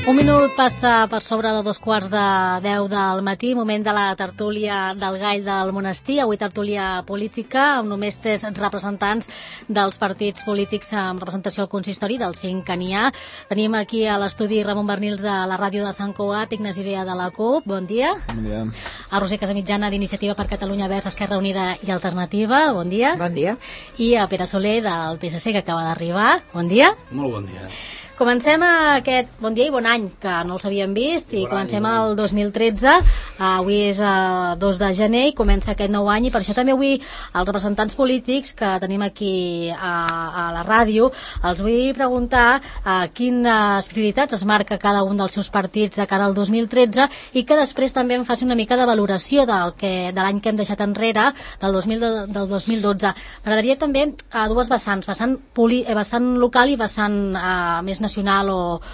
Un minut passa per sobre de 2:15 del matí, moment de la tertúlia del Gall del Monestir. Avui tertúlia política amb només 3 representants dels partits polítics amb representació al consistori, dels 5 que n'hi ha. Tenim aquí a l'estudi Ramon Bernils de la ràdio de Sant Cugat, Ignasi Bea de la CUP, bon dia. Bon dia. A Roser Casamitjana d'Iniciativa per Catalunya Verds, Esquerra Unida i Alternativa, bon dia. Bon dia. I a Pere Soler del PSC, que acaba d'arribar, bon dia. Molt bon dia. Comencem aquest bon dia i bon any, que no els havíem vist, i comencem el 2013. Avui és 2 de gener i comença aquest nou any, i per això també avui els representants polítics que tenim aquí a la ràdio els vull preguntar quines prioritats es marca cada un dels seus partits de cara al 2013 i que després també em faci una mica de valoració de l'any que hem deixat enrere, del 2012. M'agradaria també a dues vessants, vessant local i vessant més nacional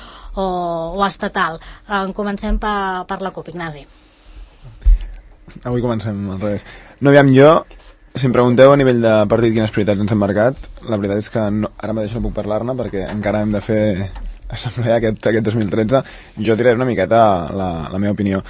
o estatal. Comencem per la CUP, Ignasi. Avui comencem al revés. No, aviam, jo, si em pregunteu a nivell de partit quines prioritats ens hem marcat, la veritat és que ara mateix no puc parlar-ne perquè encara hem de fer assemblea aquest 2013. Jo tiraré una miqueta la meva opinió.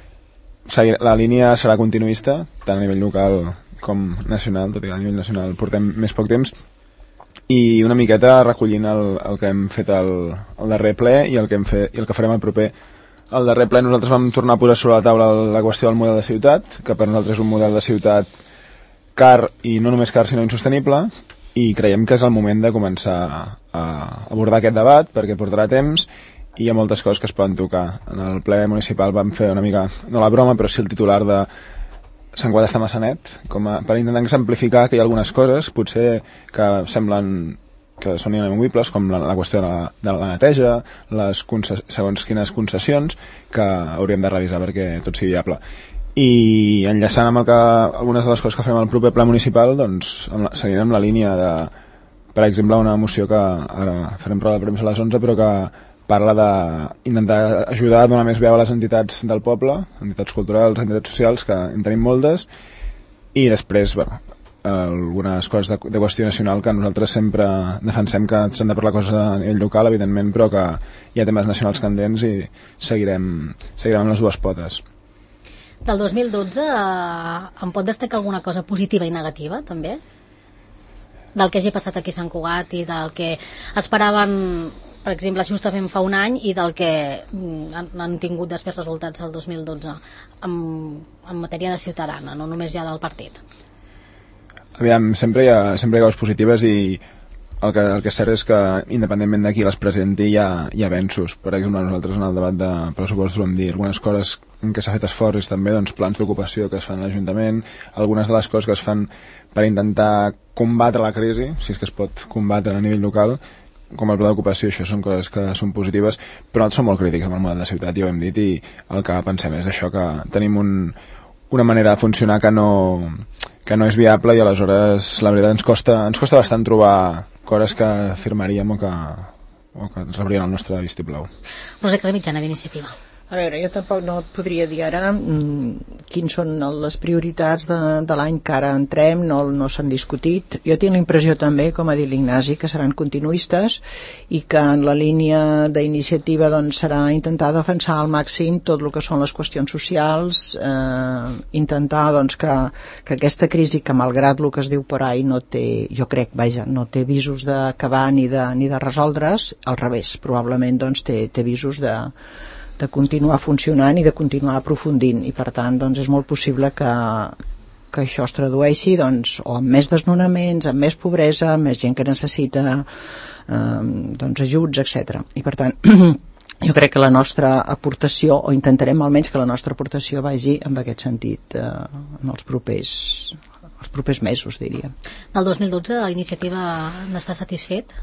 La línia serà continuista, tant a nivell local com nacional, tot i que a nivell nacional portem més poc temps, i una miqueta recollint el que hem fet el darrer ple i el que farem el proper. Al darrer ple nosaltres vam tornar a posar sobre la taula la qüestió del model de ciutat, que per nosaltres és un model de ciutat car, i no només car sinó insostenible, i creiem que és el moment de començar a abordar aquest debat perquè portarà temps i hi ha moltes coses que es poden tocar. En el ple municipal vam fer una mica, no la broma, però sí el titular de Sant Cugat està massa net, per intentar exemplificar que hi ha algunes coses potser que semblen que són inamovibles, com la qüestió de la neteja, segons quines concessions, que hauríem de revisar perquè tot sigui viable. I enllaçant amb algunes de les coses que farem al proper ple municipal, doncs seguirem la línia de, per exemple, una moció que ara farem roda de premsa a les 11, però que parla d'intentar ajudar a donar més veu a les entitats del poble, entitats culturals, entitats socials, que en tenim moltes, i després, algunes coses de qüestió nacional que nosaltres sempre defensem que s'han de parlar coses a nivell local, evidentment, però que hi ha temes nacionals candents i seguirem amb les dues potes. Del 2012 em pot destacar alguna cosa positiva i negativa, també? Del que hagi passat aquí a Sant Cugat i del que esperaven, per exemple, justament fa un any, i del que han tingut després resultats el 2012 en matèria de ciutadana, no només ja del partit. Aviam, sempre hi ha coses positives, i el que és cert és que independentment de qui les presenti hi ha avenços. Per exemple, nosaltres en el debat de pressupostos vam dir algunes coses en què s'ha fet esforços, també doncs, plans d'ocupació que es fan a l'Ajuntament, algunes de les coses que es fan per intentar combatre la crisi, si és que es pot combatre a nivell local, com el pla d'ocupació. Això són coses que són positives, però nosaltres som molt crítics amb el model de ciutat, ja ho hem dit, i el que pensem és això, que tenim una manera de funcionar que no és viable, i aleshores la veritat ens costa bastant trobar coses que firmaríem o que rebrien el nostre vistiplau. Roser Casamitjana, d'Iniciativa. A veure, jo tampoc no et podria dir ara quins són les prioritats de l'any que ara entrem, no s'han discutit. Jo tinc la impressió també, com ha dit l'Ignasi, que seran continuistes i que en la línia d'Iniciativa doncs, serà intentar defensar al màxim tot el que són les qüestions socials, intentar doncs, que aquesta crisi, que malgrat el que es diu per ahí no té, jo crec, no té visos d'acabar ni de resoldre's, al revés, probablement doncs, té visos de continuar funcionant i de continuar aprofundint, i per tant doncs, és molt possible que això es tradueixi doncs, o amb més desnonaments, amb més pobresa, amb més gent que necessita doncs, ajuts, etc. I per tant jo crec que la nostra aportació, o intentarem almenys que la nostra aportació vagi en aquest sentit en els propers mesos, diria. Del 2012 l'Iniciativa n'està satisfet?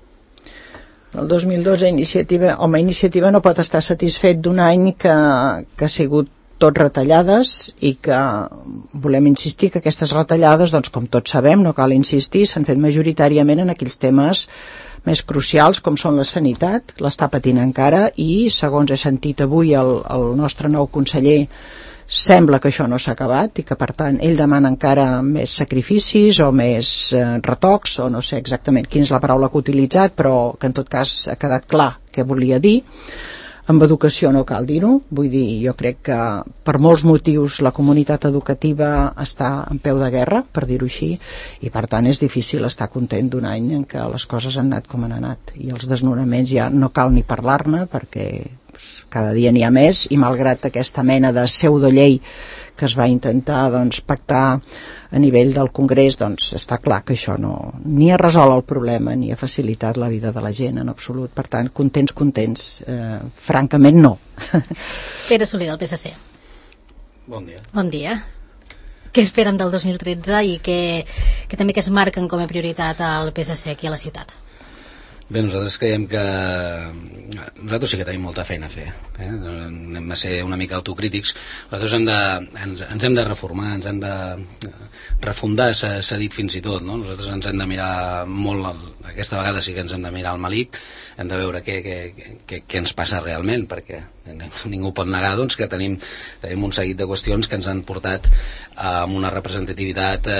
El 2012 Iniciativa no pot estar satisfet d'un any que ha sigut tot retallades, i que volem insistir que aquestes retallades, doncs, com tots sabem, no cal insistir, s'han fet majoritàriament en aquells temes més crucials com són la sanitat, l'està patint encara, i segons he sentit avui el nostre nou conseller, sembla que això no s'ha acabat i que per tant ell demana encara més sacrificis o més retocs, o no sé exactament quina és la paraula que ha utilitzat, però que en tot cas ha quedat clar què volia dir. Amb educació no cal dir-ho, vull dir, jo crec que per molts motius la comunitat educativa està en peu de guerra, per dir-ho així, i per tant és difícil estar content d'un any en què les coses han anat com han anat, i els desnonaments ja no cal ni parlar-ne perquè cada dia n'hi ha més, i malgrat aquesta mena de pseudollei que es va intentar pactar a nivell del Congrés, està clar que això ni ha resolt el problema ni ha facilitat la vida de la gent en absolut. Per tant, contents, francament no. Pere Soler, del PSC. Bon dia. Bon dia. Què esperen del 2013 i que també es marquen com a prioritat al PSC aquí a la ciutat? Bé, nosaltres creiem que nosaltres sí que tenim molta feina a fer, hem de ser una mica autocrítics. Nosaltres ens hem de reformar, ens hem de refundar, s'ha dit fins i tot, no? Nosaltres ens hem de mirar molt, aquesta vegada sí que ens hem de mirar al malic, hem de veure què ens passa realment, perquè ningú pot negar que tenim un seguit de qüestions que ens han portat a una representativitat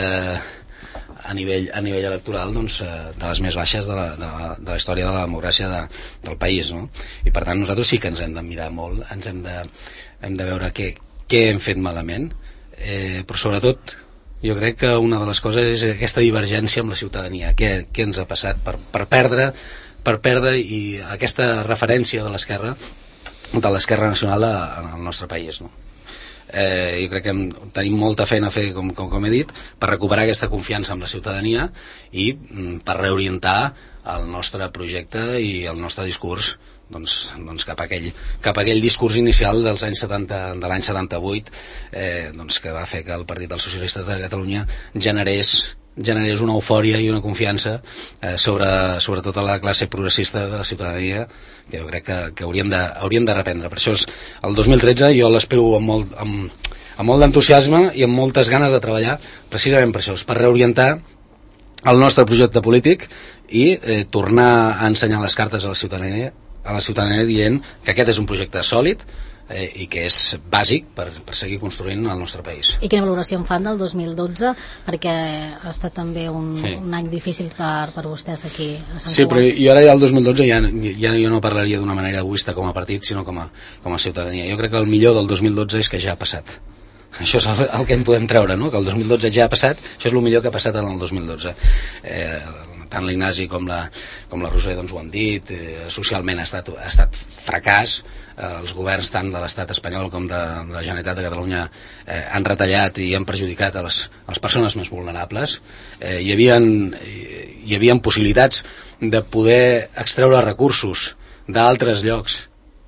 a nivell electoral de les més baixes de la història de la democràcia del país, no? I per tant nosaltres sí que ens hem de mirar molt, hem de veure què hem fet malament, però sobretot jo crec que una de les coses és aquesta divergència amb la ciutadania, què ens ha passat per perdre i aquesta referència de l'esquerra nacional al nostre país, no? Jo crec que tenim molta feina a fer, com he dit, per recuperar aquesta confiança amb la ciutadania i per reorientar el nostre projecte i el nostre discurs cap a aquell discurs inicial dels anys 70, de l'any 78, que va fer que el Partit dels Socialistes de Catalunya generés una eufòria i una confiança sobre tota la classe progressista de la ciutadania, que jo crec que hauríem de reprendre. Per això el 2013 jo l'espero amb molt d'entusiasme i amb moltes ganes de treballar precisament per això, per reorientar el nostre projecte polític i tornar a ensenyar les cartes a la ciutadania dient que aquest és un projecte sòlid i que és bàsic per seguir construint el nostre país. I quina valoració en fan del 2012? Perquè ha estat també un any difícil per vostès aquí a Sant Cugat. Sí, però jo ara ja el 2012 ja jo no parlaria d'una manera egoista com a partit, sinó com a ciutadania. Jo crec que el millor del 2012 és que ja ha passat. Això és el que en podem treure, no? Que el 2012 ja ha passat, això és el millor que ha passat en el 2012. Tant l'Ignasi com la Roser ho han dit, socialment ha estat fracàs, els governs tant de l'estat espanyol com de la Generalitat de Catalunya han retallat i han perjudicat a les persones més vulnerables. Hi havia possibilitats de poder extreure recursos d'altres llocs.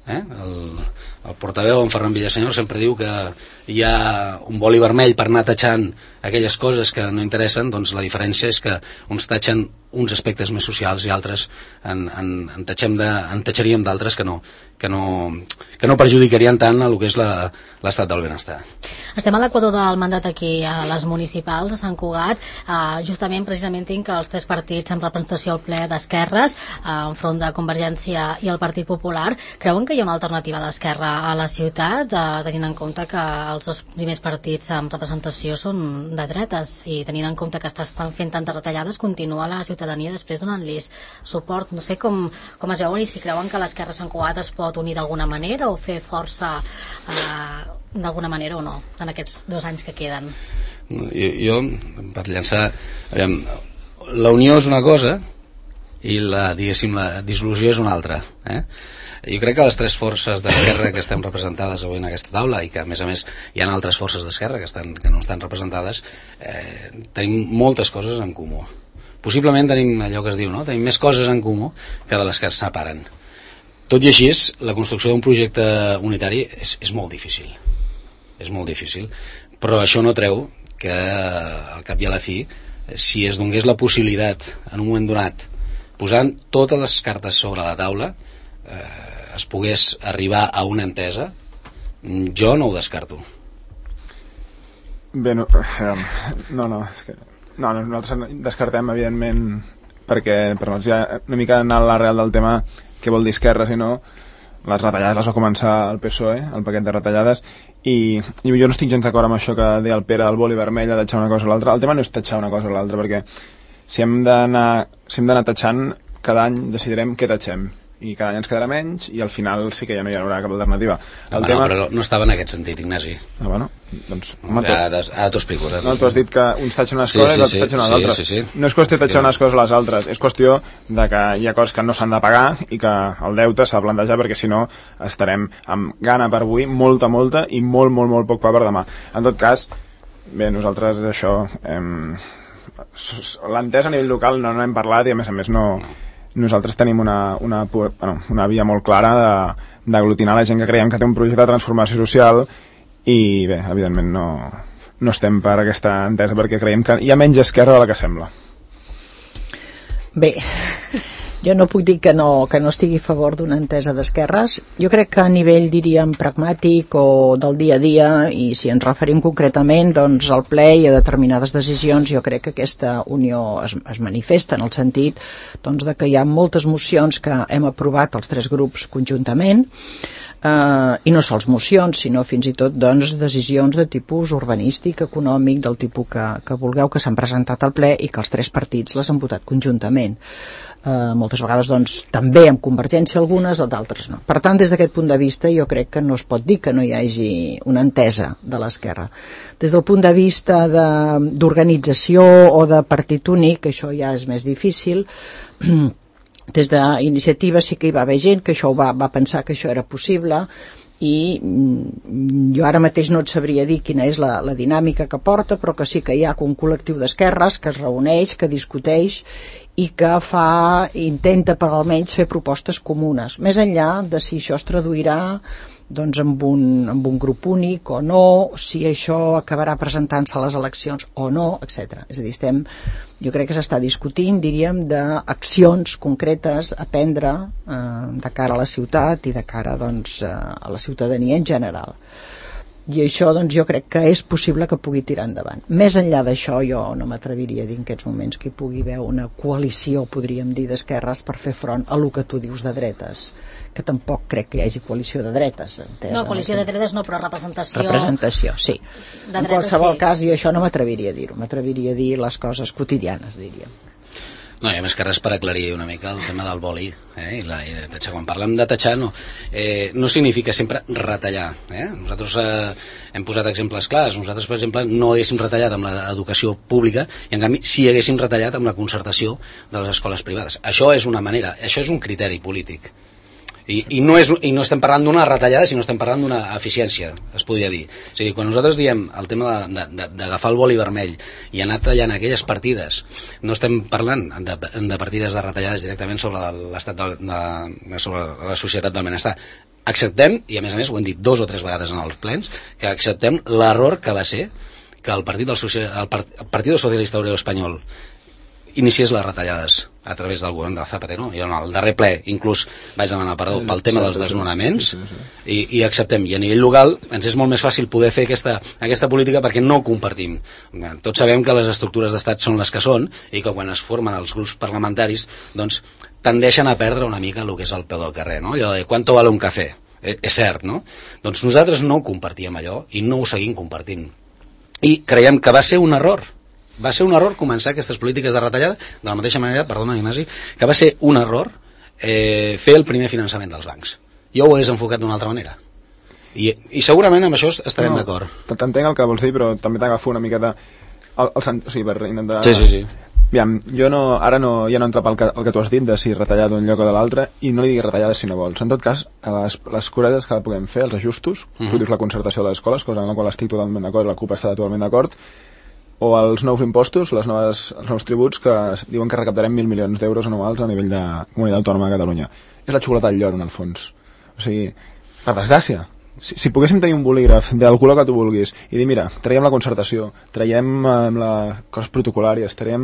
El portaveu, en Ferran Villasenyor, sempre diu que hi ha un boli vermell per anar tatxant aquelles coses que no interessen. Doncs la diferència és que uns tatxen uns aspectes més socials i altres en tatxaríem d'altres que no perjudicarien tant el que és l'estat del benestar. Estem a l'equador del mandat aquí a les municipals, a Sant Cugat. Justament, precisament, tinc els tres partits en representació al ple d'esquerres, enfront de Convergència i el Partit Popular. Creuen que hi ha una alternativa d'esquerra a la ciutat, tenint en compte que els dos primers partits en representació són de dretes i tenint en compte que estan fent tantes retallades, continua la ciutadania després donant-los suport? No sé com es veuen i si creuen que l'esquerra a Sant Cugat es pot unir d'alguna manera o fer força d'alguna manera o no en aquests 2 anys que queden. Jo per llançar, la unió és una cosa i la dissolució és una altra. Jo crec que les tres forces d'esquerra que estem representades avui en aquesta taula i que a més hi ha altres forces d'esquerra que no estan representades, tenim moltes coses en comú. Possiblement tenim allò que es diu, no? Tenim més coses en comú que de les que es separen. Tot i així, la construcció d'un projecte unitari és molt difícil. És molt difícil. Però això no treu que, al cap i a la fi, si es donés la possibilitat, en un moment donat, posant totes les cartes sobre la taula, es pogués arribar a una entesa, jo no ho descarto. Bé, no, és que nosaltres descartem, evidentment, perquè per nosaltres ja una mica anar a l'arrel del tema què vol dir esquerra, sinó les retallades les va començar el PSOE, el paquet de retallades, i jo no estic gens d'acord amb això que deia el Pere del boli vermell de tatxar una cosa o l'altra. El tema no és tatxar una cosa o l'altra, perquè si hem d'anar tatxant, cada any decidirem què tatxem. i cada any ens quedarà menys i al final sí que ja no hi haurà cap alternativa. No, però no estava en aquest sentit, Ignasi. Bueno, doncs... Ara t'ho explico. No, tu has dit que uns tatxen unes coses i altres tatxen unes altres. Sí. No és qüestió de tatxar unes coses o les altres, és qüestió de que hi ha coses que no s'han de pagar i que el deute s'ha de plantejar, perquè si no estarem amb gana per avui, molta i molt poc pa per demà. En tot cas, bé, nosaltres això... l'entesa a nivell local no hem parlat i a més no... Nosaltres tenim una via molt clara d'aglutinar la gent que creiem que té un projecte de transformació social i bé, evidentment no estem per aquesta entesa perquè creiem que hi ha menys esquerra de la que sembla. Bé, jo no puc dir que no estigui a favor d'una entesa d'esquerres. Jo crec que a nivell, diríem, pragmàtic o del dia a dia, i si ens referim concretament doncs, al ple i a determinades decisions, jo crec que aquesta unió es manifesta en el sentit doncs, de que hi ha moltes mocions que hem aprovat els 3 grups conjuntament, i no sols mocions, sinó fins i tot doncs, decisions de tipus urbanístic, econòmic, del tipus que vulgueu, que s'han presentat al ple i que els 3 partits les han votat conjuntament. Moltes vegades doncs, també amb convergència algunes, d'altres no. Per tant, des d'aquest punt de vista jo crec que no es pot dir que no hi hagi una entesa de l'esquerra. Des del punt de vista d'organització o de partit únic, això ja és més difícil. Des d'iniciativa sí que hi va haver gent que això va pensar que això era possible, i jo ara mateix no et sabria dir quina és la dinàmica que porta, però que sí que hi ha un col·lectiu d'esquerres que es reuneix, que discuteix i que intenta per almenys fer propostes comunes, més enllà de si això es traduirà doncs, amb un grup únic o no, si això acabarà presentant-se a les eleccions o no, etc. És a dir, jo crec que s'està discutint, diríem, d'accions concretes a prendre de cara a la ciutat i de cara doncs, a la ciutadania en general. I això doncs, jo crec que és possible que pugui tirar endavant. Més enllà d'això, jo no m'atreviria a dir en aquests moments que hi pugui haver una coalició, podríem dir, d'esquerres per fer front a el que tu dius de dretes, que tampoc crec que hi hagi coalició de dretes. No, coalició de dretes no, però representació... Representació, sí. En qualsevol cas, jo això no m'atreviria a dir-ho, m'atreviria a dir les coses quotidianes, diríem. No, i a més que res per aclarir una mica el tema del boli i de tatxar. Quan parlem de tatxar no significa sempre retallar. Nosaltres hem posat exemples clars. Nosaltres, per exemple, no haguéssim retallat amb l'educació pública i en canvi sí haguéssim retallat amb la concertació de les escoles privades. Això és una manera, això és un criteri polític. I no estem parlant d'una retallada, sinó estem parlant d'una eficiència, es podria dir. O sigui, quan nosaltres diem el tema d'agafar el boli vermell i anar tallant aquelles partides, no estem parlant de partides de retallades directament sobre l'estat sobre la societat del benestar. Acceptem, i a més ho hem dit 2 o 3 vegades en els plens, que acceptem l'error que va ser que el Partit Socialista Obrero Espanyol iniciés les retallades a través del govern de Zapatero. Jo en el darrer ple inclús vaig demanar perdó pel tema dels desnonaments i acceptem. I a nivell local ens és molt més fàcil poder fer aquesta política perquè no compartim. Tots sabem que les estructures d'estat són les que són i que quan es formen els grups parlamentaris doncs tendeixen a perdre una mica el que és el peu del carrer, no? Allò de ¿cuánto vale un café? És cert, no? Doncs nosaltres no compartíem allò i no ho seguim compartint. I creiem que va ser un error. Va ser un error començar aquestes polítiques de retallada de la mateixa manera, perdona Ignasi, que va ser un error fer el primer finançament dels bancs. Jo ho hagués enfocat d'una altra manera. I segurament amb això estarem d'acord. T'entenc el que vols dir, però també t'agafo una miqueta o sigui, per intentar... Sí. Aviam, jo ja no entro pel que tu has dit de si retallar d'un lloc o de l'altre, i no li diguis retallades si no vols. En tot cas, les coretes que puguem fer, els ajustos, tu dius la concertació de les escoles, cosa en la qual estic totalment d'acord, la CUP està totalment d'acord, o els nous impostos, els nous tributs que diuen que recaptarem 1.000 milions d'euros anuals a nivell de comunitat autònoma de Catalunya. És la xocolata del lloro, en el fons. O sigui, per desgràcia, si poguéssim tenir un bolígraf del color que tu vulguis i dir, mira, traiem la concertació, traiem les coses protocolàries, traiem...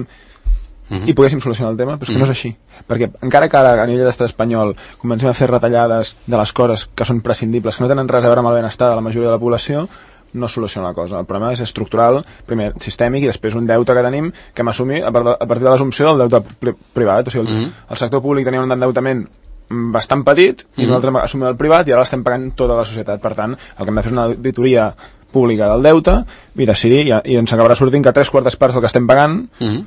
i poguéssim solucionar el tema, però és que no és així. Perquè encara que ara a nivell d'estat espanyol comencem a fer retallades de les coses que són prescindibles, que no tenen res a veure amb el benestar de la majoria de la població, no soluciona la cosa. El problema és estructural, primer sistèmic, i després un deute que tenim que hem assumit a partir de l'assumpció del deute privat. O sigui, el sector públic tenia un endeutament bastant petit i nosaltres assumim el privat i ara l'estem pagant tota la societat. Per tant, el que hem de fer és una auditoria pública del deute i decidir, i ens acabarà sortint que 3/4 parts del que estem pagant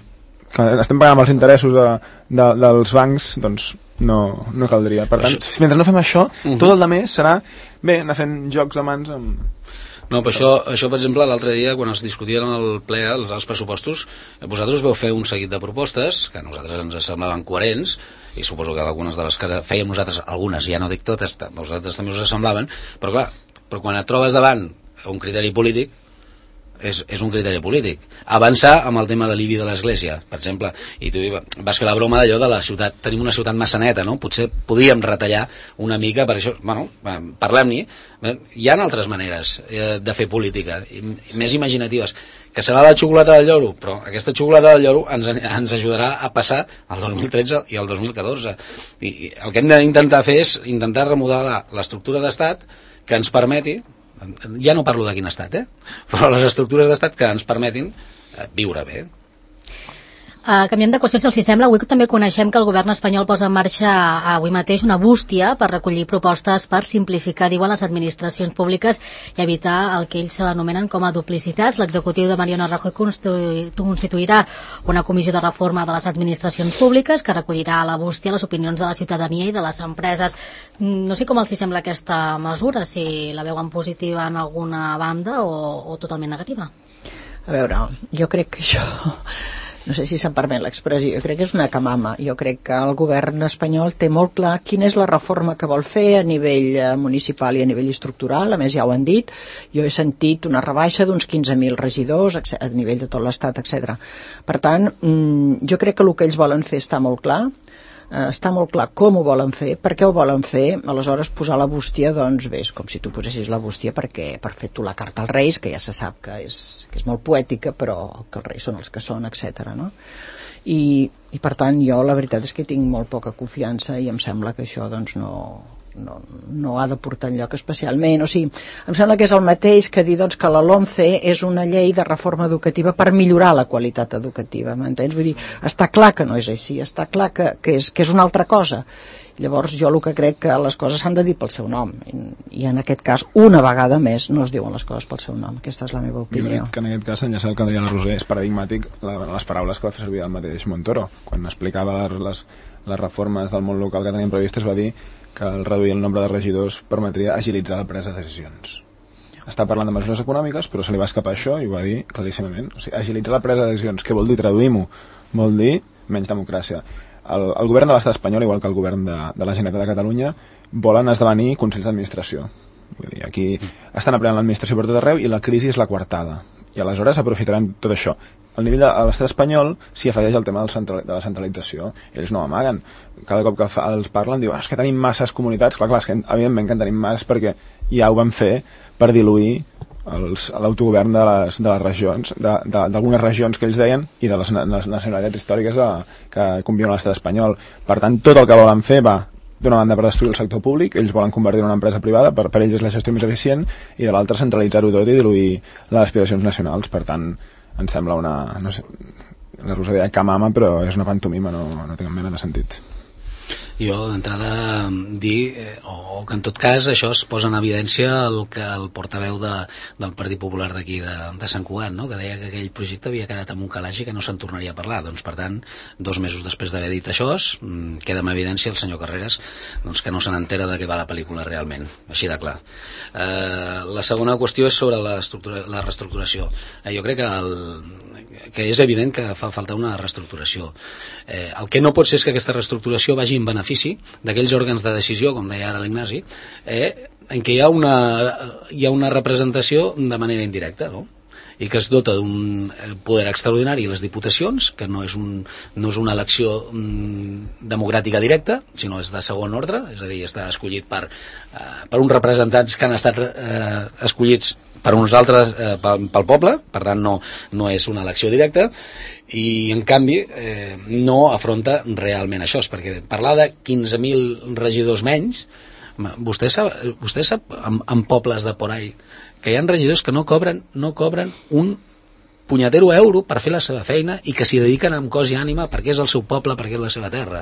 estem pagant amb els interessos dels bancs, doncs no caldria. Per tant, mentre no fem això, tot el demés serà anar fent jocs de mans amb... No, però això, per exemple, l'altre dia, quan es discutien al ple els pressupostos, vosaltres veu fer un seguit de propostes que a nosaltres ens semblaven coherents, i suposo que algunes de les que fèiem nosaltres, algunes, ja no dic totes, vosaltres també us semblaven, però clar, quan et trobes davant un criteri polític, és un criteri polític. Avançar amb el tema de l'IBI de l'Església, per exemple, i tu vas fer la broma d'allò de la ciutat, tenim una ciutat massa neta, no? Potser podríem retallar una mica, per això, bueno, parlem-n'hi. Hi ha altres maneres de fer política, més imaginatives, que serà la xocolata del lloro, però aquesta xocolata del lloro ens ajudarà a passar el 2013 i el 2014. I el que hem d'intentar fer és intentar remodelar l'estructura d'estat que ens permeti, ja no parlo de quin estat, però les estructures d'estat que ens permetin viure bé. Canviem de qüestió, si els sembla. Avui també coneixem que el govern espanyol posa en marxa avui mateix una bústia per recollir propostes per simplificar, diuen, les administracions públiques i evitar el que ells s'anomenen com a duplicitats. L'executiu de Mariano Rajoy constituirà una comissió de reforma de les administracions públiques que recollirà a la bústia les opinions de la ciutadania i de les empreses. No sé com els sembla aquesta mesura, si la veuen positiva en alguna banda o totalment negativa. A veure, jo crec que això... No sé si se'm permet l'expressió, jo crec que és una camama. Jo crec que el govern espanyol té molt clar quina és la reforma que vol fer a nivell municipal i a nivell estructural, a més ja ho han dit. Jo he sentit una rebaixa d'uns 15.000 regidors a nivell de tot l'estat, etc. Per tant, jo crec que el que ells volen fer està molt clar com ho volen fer, per què ho volen fer. Aleshores posar la bústia, doncs bé, és com si tu posessis la bústia per fer tu la carta als Reis, que ja se sap que és molt poètica, però que els Reis són els que són, etc. No? I per tant jo la veritat és que tinc molt poca confiança i em sembla que això doncs no ha de portar enlloc especialment. O sigui, em sembla que és el mateix que dir doncs, que la LOMCE és una llei de reforma educativa per millorar la qualitat educativa, m'entens? Vull dir, està clar que no és així, està clar que és una altra cosa. Llavors jo el que crec que les coses s'han de dir pel seu nom, i en aquest cas una vegada més no es diuen les coses pel seu nom. Aquesta és la meva opinió. Jo crec que en aquest cas, enllaçant el que deia la Roser, és paradigmàtic les paraules que va fer servir el mateix Montoro quan explicava les reformes del món local que tenien previstes. Va dir que el reduir el nombre de regidors permetria agilitzar la presa de decisions. Està parlant de mesures econòmiques, però se li va escapar això i ho va dir claríssimament. O sigui, agilitzar la presa de decisions, què vol dir? Traduïm-ho. Vol dir menys democràcia. El govern de l'estat espanyol, igual que el govern de la Generalitat de Catalunya, volen esdevenir consells d'administració. Vull dir, aquí estan aprenent l'administració per tot arreu i la crisi és la coartada. I aleshores aprofitaran tot això. Al nivell de l'estat espanyol s'hi afegeix el tema de la centralització. Ells no amaguen. Cada cop que els parlen diuen, és que tenim masses comunitats. Clar, és que evidentment que en tenim masses perquè ja ho van fer per diluir l'autogovern de les regions, d'algunes regions que ells deien, i de les nacionalitats històriques que conviuen a l'estat espanyol. Per tant, tot el que volen fer va d'una banda per destruir el sector públic, ells volen convertir en una empresa privada, per ells és la gestió més eficient, i de l'altra centralitzar-ho tot i diluir les aspiracions nacionals. Per tant, em sembla no sé, la Rosa deia camama, però és una pantomima, no té cap mena de sentit. Jo d'entrada dir o que en tot cas això es posa en evidència el portaveu del Partit Popular d'aquí de Sant Cugat, no? Que deia que aquell projecte havia quedat amb un calaix i que no se'n tornaria a parlar. Doncs per tant, 2 mesos després d'haver dit això, queda en evidència el senyor Carreras doncs, que no se n'entera de què va la pel·lícula realment, així de clar. La segona qüestió és sobre la reestructuració. Jo crec que és evident que fa falta una reestructuració. El que no pot ser és que aquesta reestructuració vagi en benefici d'aquells òrgans de decisió, com deia ara l'Ignasi, en què hi ha una representació de manera indirecta, no? I que es dota d'un poder extraordinari a les diputacions, que no és una elecció democràtica directa, sinó és de segon ordre, és a dir, està escollit per uns representants que han estat escollits per uns altres pel poble, per tant no és una elecció directa, i en canvi no afronta realment això, perquè parlar de 15.000 regidors menys, vostè sap en pobles de por ahí que hi ha regidors que no cobren un punyetero euro per fer la seva feina i que s'hi dediquen amb cos i ànima perquè és el seu poble, perquè és la seva terra.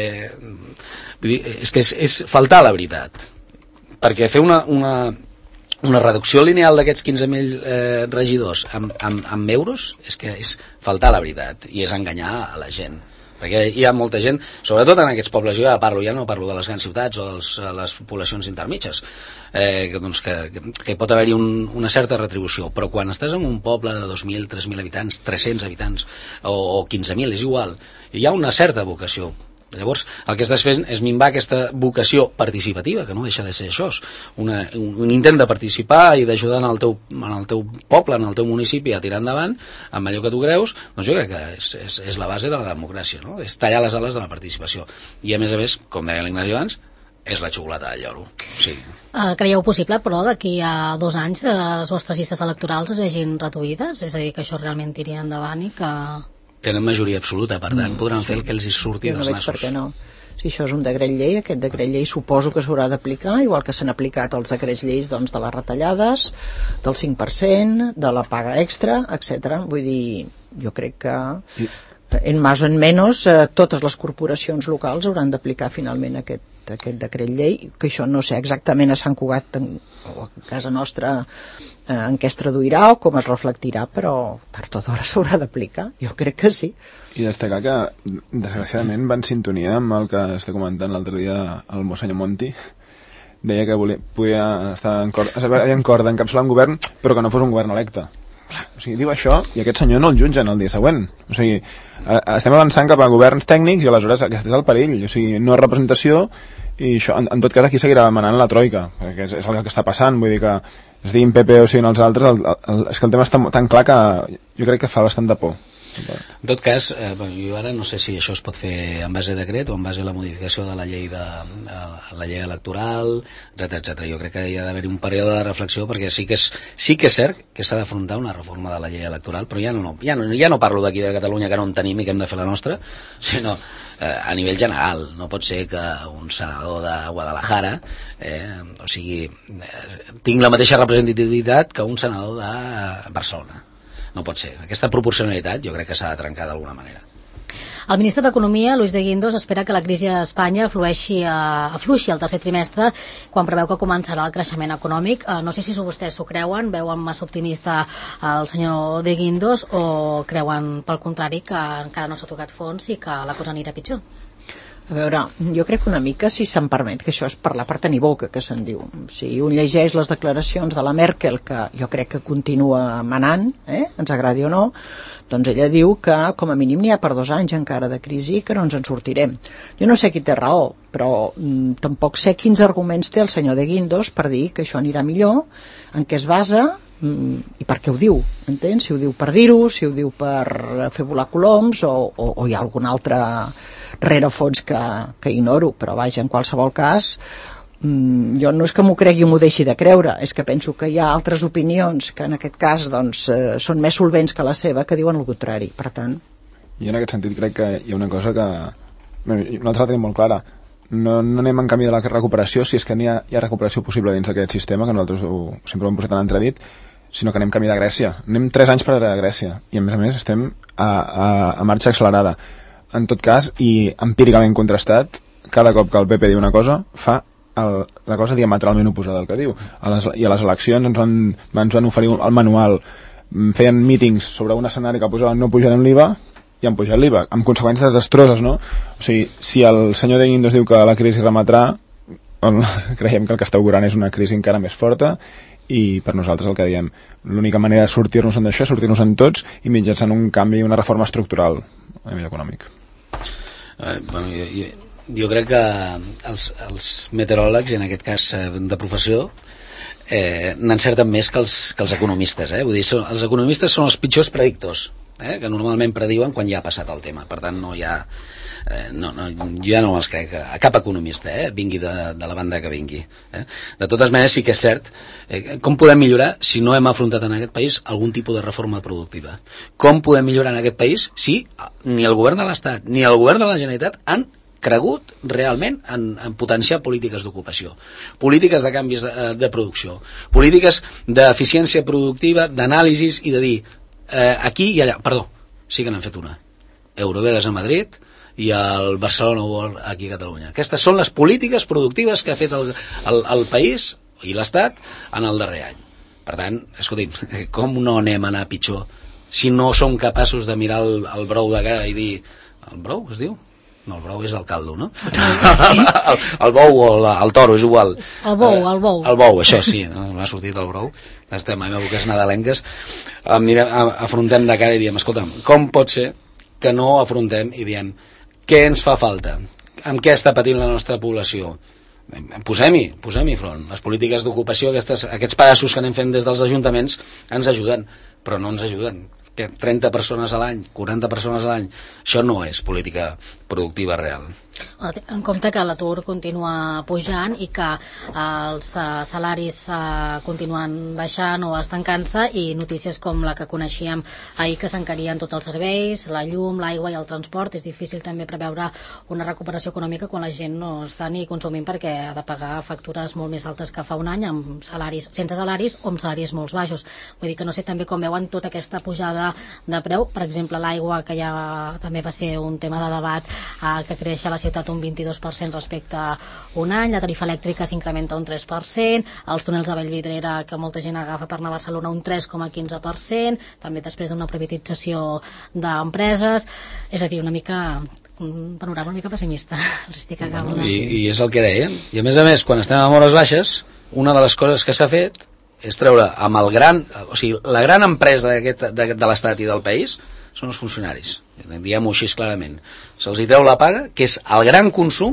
Vull dir, és que és faltar la veritat, perquè fer una una reducció lineal d'aquests 15.000 regidors amb euros és que és faltar la veritat i és enganyar a la gent, perquè hi ha molta gent, sobretot en aquests pobles, jo ja no parlo de les grans ciutats o les poblacions intermitges, que pot haver-hi una certa retribució, però quan estàs en un poble de 2.000, 3.000 habitants, 300 habitants o 15.000, és igual, hi ha una certa vocació. Llavors, el que estàs fent és minvar aquesta vocació participativa, que no deixa de ser això, un intent de participar i d'ajudar en el teu poble, en el teu municipi a tirar endavant amb allò que tu creus. Doncs jo crec que és la base de la democràcia, no? És tallar les ales de la participació. I a més, com deia l'Ignasi abans, és la xocolata del lloro. Sí. Creieu possible, però, d'aquí a 2 anys les vostres llistes electorals es vegin reduïdes? És a dir, que això realment tiri endavant i que... Tenen majoria absoluta, per tant, podran fer el que els hi surti dels nassos. Per què no? Si això és un decret llei, aquest decret llei suposo que s'haurà d'aplicar, igual que s'han aplicat els decrets lleis de les retallades, del 5%, de la paga extra, etc. Vull dir, jo crec que en més o en menys totes les corporacions locals hauran d'aplicar finalment aquest decret llei, que això no sé exactament a Sant Cugat o a casa nostra en què es traduirà o com es reflectirà, però tard o d'hora s'haurà d'aplicar, jo crec que sí. I destacar que desgraciadament va en sintonia amb el que està comentant l'altre dia el Monsenyor Monti, deia que podia estar en cor d'encapçalar un govern però que no fos un govern electe. O sigui, diu això i aquest senyor no el jutgen el dia següent. O sigui, estem avançant cap a governs tècnics i aleshores aquest és el perill. O sigui, no és representació i això, en tot cas aquí seguirà manant la troika, perquè és el que està passant. Vull dir que es diguin PP o siguin els altres, és que el tema està tan clar que jo crec que fa bastant de por. En tot cas, jo ara no sé si això es pot fer en base de decret o en base a la modificació de la llei electoral, etc. Jo crec que hi ha d'haver-hi un període de reflexió, perquè sí que és cert que s'ha d'afrontar una reforma de la llei electoral, però ja no parlo d'aquí de Catalunya, que no en tenim i que hem de fer la nostra, sinó a nivell general. No pot ser que un senador de Guadalajara tingui la mateixa representativitat que un senador de Barcelona. No pot ser. Aquesta proporcionalitat jo crec que s'ha de trencar d'alguna manera. El ministre d'Economia, Luis de Guindos, espera que la crisi a Espanya afluixi al tercer trimestre, quan preveu que començarà el creixement econòmic. No sé si vostès s'ho creuen, veuen massa optimista el senyor de Guindos, o creuen, pel contrari, que encara no s'ha tocat fons i que la cosa anirà pitjor. A veure, jo crec que una mica, si se'm permet, que això és parlar per tenir boca, que se'n diu. Si un llegeix les declaracions de la Merkel, que jo crec que continua manant, ens agradi o no, doncs ella diu que com a mínim n'hi ha per 2 anys encara de crisi, que no ens en sortirem. Jo no sé qui té raó, però tampoc sé quins arguments té el senyor de Guindos per dir que això anirà millor, en què es basa i per què ho diu, entens? Si ho diu per dir-ho, si ho diu per fer volar coloms o hi ha algun altre rerefons que ignoro, però vaja, en qualsevol cas jo no és que m'ho cregui o m'ho deixi de creure, és que penso que hi ha altres opinions que en aquest cas doncs, són més solvents que la seva, que diuen el contrari. Per tant, jo en aquest sentit crec que hi ha una cosa que nosaltres la tenim molt clara. No anem en canvi de la recuperació, si és que hi ha recuperació possible dins d'aquest sistema, que nosaltres sempre ho hem posat en l'entredit, sinó que anem camí de Grècia. Anem 3 anys per a Grècia i a més estem a marxa accelerada. En tot cas, i empíricament contrastat, cada cop que el PP diu una cosa fa la cosa diametralment oposada al que diu. I a les eleccions ens van oferir el manual, feien mítings sobre un escenari que posaven no pujarem l'IVA i han pujat l'IVA, amb conseqüències desastroses, no? O sigui, si el senyor de Guindos diu que la crisi remetrà, creiem que el que està augurant és una crisi encara més forta, i per nosaltres el que diem, l'única manera de sortir-nos d'això és sortir-nos-en tots i mitjançant un canvi i una reforma estructural a nivell econòmic. Jo crec que els meteoròlegs, en aquest cas de professió, n'encerten més que els economistes. Vull dir, els economistes són els pitjors predictors, que normalment prediuen quan ja ha passat el tema. Per tant, jo ja no els crec a cap economista, vingui de la banda que vingui. De totes maneres, sí que és cert, com podem millorar si no hem afrontat en aquest país algun tipus de reforma productiva? Com podem millorar en aquest país si ni el govern de l'Estat ni el govern de la Generalitat han cregut realment en potenciar polítiques d'ocupació, polítiques de canvis de producció, polítiques d'eficiència productiva, d'anàlisis i de dir aquí i allà, perdó, sí que n'han fet una, Eurovegas a Madrid i el Barcelona World aquí a Catalunya. Aquestes són les polítiques productives que ha fet el país i l'Estat en el darrer any. Per tant, escolti'm, com no anem a anar pitjor si no som capaços de mirar el brou de cara i dir... El brou es diu? No, el brou és el caldo, no? Sí. El bou o el toro, és igual. El bou. El bou, això sí, no? M'ha sortit el brou. Estem en èpoques nadalenques. Afrontem de cara i diem, escolta'm, com pot ser que no afrontem i diem què ens fa falta? Amb què està patint la nostra població? Posem-hi front. Les polítiques d'ocupació, aquests passos que anem fent des dels ajuntaments ens ajuden, però no ens ajuden. 30 persones a l'any, 40 persones a l'any, això no és política productiva real. En compte que l'atur continua pujant i que els salaris continuen baixant o estancant-se, i notícies com la que coneixíem ahir, que s'encarien tots els serveis, la llum, l'aigua i el transport. És difícil també preveure una recuperació econòmica quan la gent no està ni consumint, perquè ha de pagar factures molt més altes que fa un any, amb salaris, sense salaris o amb salaris molt baixos. Vull dir que no sé també com veuen tota aquesta pujada de preu. Per exemple, l'aigua, que ja també va ser un tema de debat, que creix a la ciutat un 22% respecte a un any, la tarifa elèctrica s'incrementa un 3%, els túnels de Vallvidrera, que molta gent agafa per anar a Barcelona, un 3,15%, també després d'una privatització d'empreses. És a dir, una mica un panorama una mica pessimista. I és el que dèiem. I a més, quan estem a hores baixes, una de les coses que s'ha fet és treure amb el gran... O sigui, la gran empresa de l'Estat i del país són els funcionaris, diguem-ho així clarament. Se'ls hi treu la paga, que és el gran consum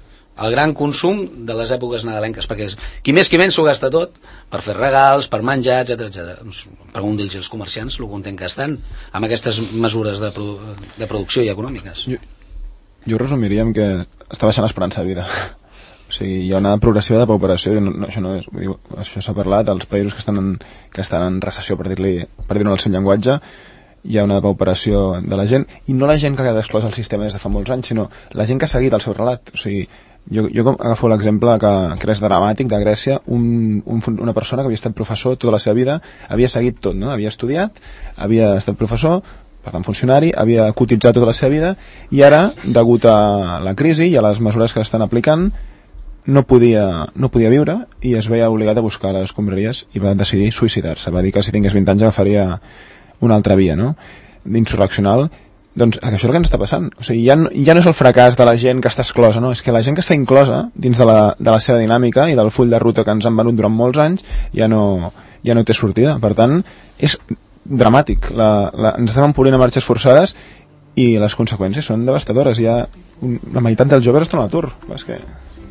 de les èpoques nadalenques, perquè qui més qui menys s'ho gasta tot per fer regals, per menjar, etc. Pregunti-los als comerciants el content que estan amb aquestes mesures de producció i econòmiques. Jo resumiria que està baixant l'esperança de vida. O sigui, hi ha una progressió de pauperació, això no és, això s'ha parlat, els països que estan en recessió, per dir-ho en el seu llenguatge, hi ha una pauperació de la gent, i no la gent que ha quedat exclosa del sistema des de fa molts anys, sinó la gent que ha seguit el seu relat. O sigui, jo agafo l'exemple que és dramàtic, de Grècia, una persona que havia estat professor tota la seva vida, havia seguit tot, no? Havia estudiat, havia estat professor, per tant funcionari, havia cotitzat tota la seva vida, i ara, degut a la crisi i a les mesures que estan aplicant, no podia viure, i es veia obligat a buscar les escombraries i va decidir suïcidar-se. Va dir que si tingués 20 anys agafaria una altra via, no? Insurreccional. Doncs això és el que ens està passant. O sigui, ja no és el fracàs de la gent que està exclosa, no? És que la gent que està inclosa dins de la seva dinàmica i del full de ruta que ens han venut durant molts anys ja no té sortida. Per tant, és dramàtic. Ens estem empobrint a marxes forçades i les conseqüències són devastadores. La meitat dels joves estan a l'atur. És que...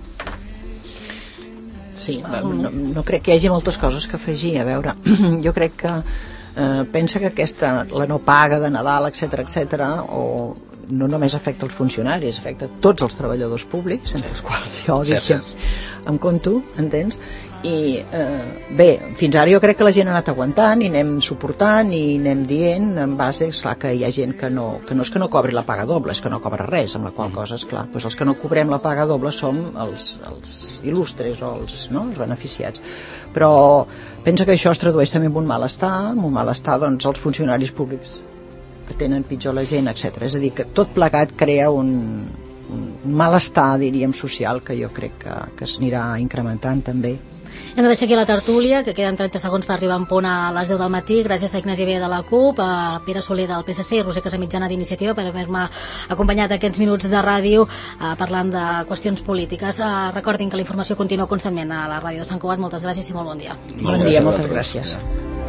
Sí, no crec que hi hagi moltes coses que afegir. A veure, jo crec que pensa que la no paga de Nadal, etc, o no només afecta els funcionaris, afecta tots els treballadors públics, entre els quals jo em compto, entens? I bé, fins ara jo crec que la gent ha anat aguantant i anem suportant i anem dient en base, esclar, que hi ha gent que no és que no cobri la paga doble, és que no cobra res, amb la qual cosa, esclar, doncs els que no cobrem la paga doble som els il·lustres o els beneficiats. Però pensa que això es tradueix també en un malestar doncs els funcionaris públics que tenen pitjor la gent, etc. És a dir, que tot plegat crea un malestar, diríem, social, que jo crec que s'anirà incrementant també. Hem de deixar aquí la tertúlia, que queden 30 segons per arribar en punt a les 10 del matí. Gràcies a Ignasi Bé de la CUP, a Pere Soler del PSC i Roser Casamitjana d'Iniciativa per haver-me acompanyat aquests minuts de ràdio parlant de qüestions polítiques. Recordin que la informació continua constantment a la ràdio de Sant Cugat. Moltes gràcies i molt bon dia. Bon dia, moltes gràcies.